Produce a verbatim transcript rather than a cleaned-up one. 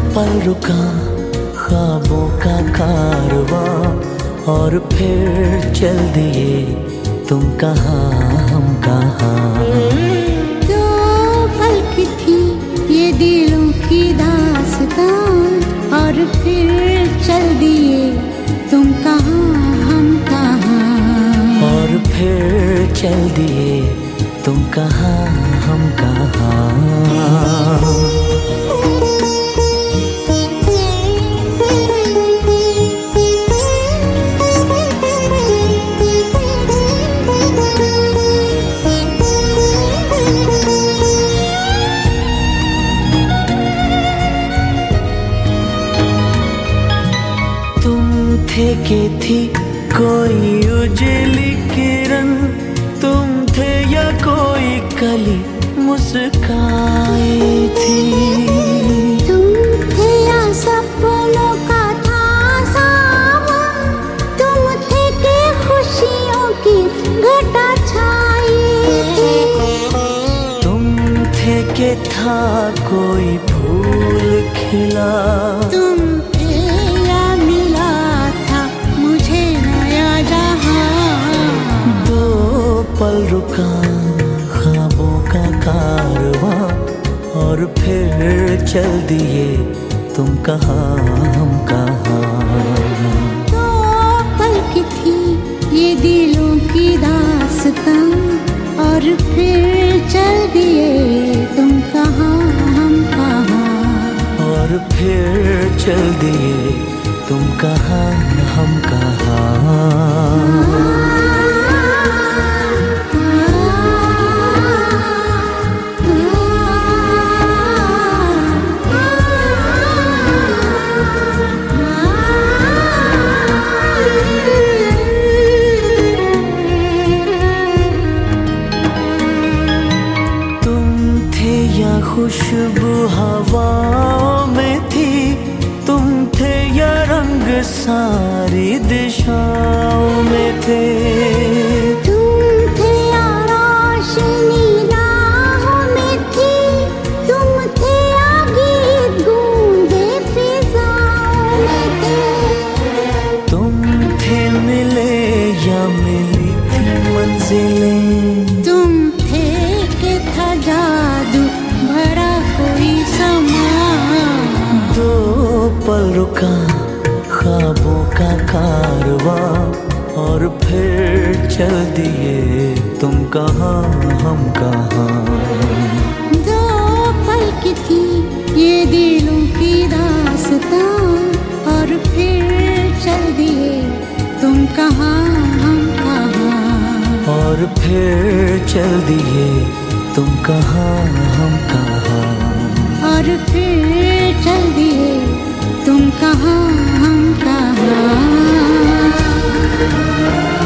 पल रुका ख्वाबों का कारवां और फिर चल दिए तुम कहाँ हम कहाँ। दो पल की थी ये दिलों की दास्तां और फिर चल दिए तुम कहाँ हम कहाँ। और फिर चल दिए तुम कहाँ हम कहाँ। थे के थी कोई उजली किरण, तुम थे या कोई कली मुस्काई थी। तुम थे या सपनों का था सावन, तुम थे के खुशियों की घटा छाई थी। तुम थे के था कोई फूल खिला, तुम पल रुका ख्वाबों का कारवां और फिर चल दिए तुम कहाँ हम कहाँ। दो पल की थी ये दिलों की दास्तां और फिर चल दिए तुम कहाँ हम कहाँ। और फिर चल दिए तुम कहाँ हम कहाँ। खुशबू हवाओं में थी, तुम थे या रंग सारी दिशाओं में थे। तुम थे या रोशनी राहों में थी, तुम थे या गीत गूंजे फिजाओं में थे। तुम थे मिले या मिली थी मंजिलें, तुम थे के था जादू भरा कोई समा। दो पल रुका ख्वाबों का कारवां और फिर चल दिए तुम कहाँ हम कहाँ। दो पल की थी ये दिलों की दास्तां और फिर चल दिए तुम कहाँ हम कहाँ। और फिर चल दिए तुम कहाँ हम कहाँ। और फिर चल दिए तुम कहाँ हम कहाँ।